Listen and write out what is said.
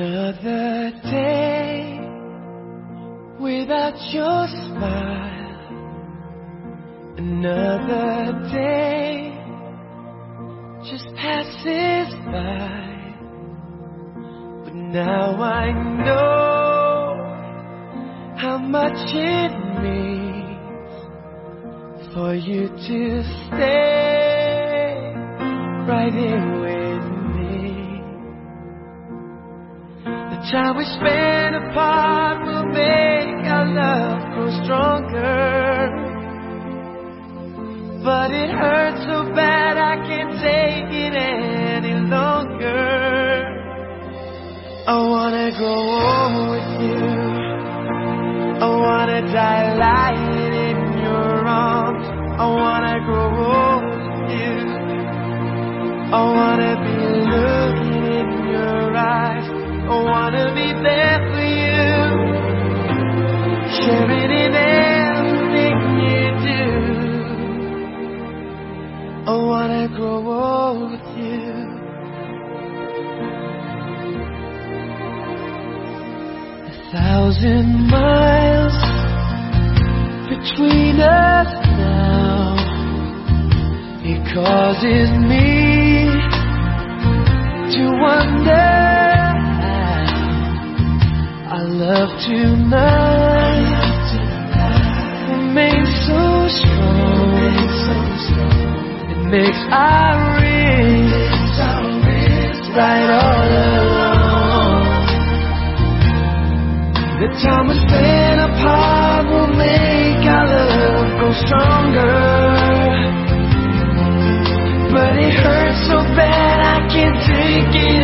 Another day without your smile. Another day just passes by. But now I know how much it means for you to stay right here with me. The time we spend apart will make our love grow stronger. But it hurts so bad I can't take it any longer. I wanna grow old with you. I wanna die lying in your arms. I wanna grow old with you. I wanna be looking in your eyes. I wanna be there for you, sharing in everything you do. I wanna grow old with you. 1,000 miles between us now. It causes me to wonder how our love tonight remains so strong. It makes our wrists right all along. The time we spend apart will make our love grow stronger. But it hurts so bad I can't take it